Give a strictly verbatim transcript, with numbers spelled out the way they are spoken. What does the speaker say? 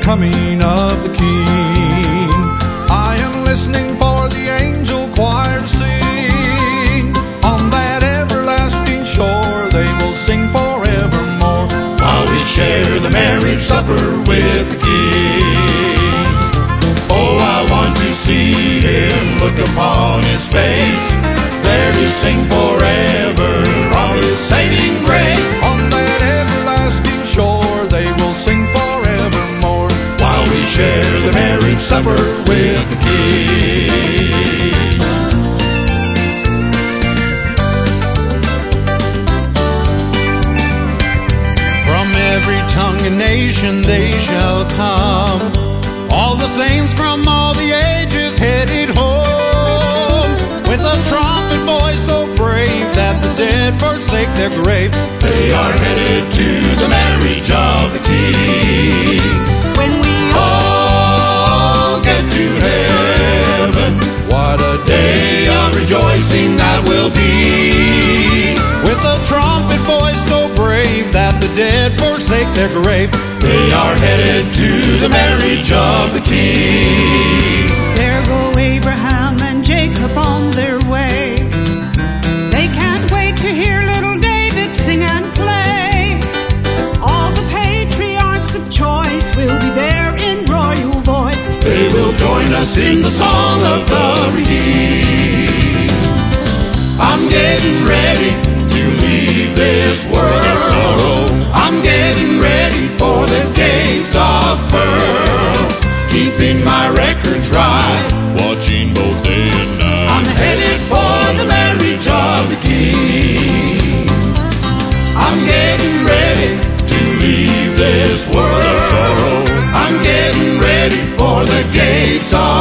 coming of the King. I am listening for the angel choir to sing. On that everlasting shore they will sing forevermore, while we share the marriage supper with the King. Oh, I want to see him, look upon his face, there to sing forever all his saving grace. On that everlasting shore they will sing forevermore, while we share the marriage supper with the King. From every tongue and nation they shall come, all the saints from all the ages headed home, with a trumpet voice so brave that the dead forsake their grave. They are headed to the marriage of the King. When we all get to heaven, What a day day of rejoicing that will be. with a trumpet voice so brave that the dead forsake their grave. They are headed to the marriage of the King. there go Abraham and Jacob on their way. They can't wait to hear little David sing and play. All the patriarchs of choice will be there in royal voice. They will join us in the song of the redeemed. I'm getting ready to leave this world. sorrow. I'm getting ready for the gates of pearl, keeping my records right, Watching both day and night. I'm headed for the marriage of the King. I'm getting ready to leave this world. sorrow. I'm getting ready for the gates of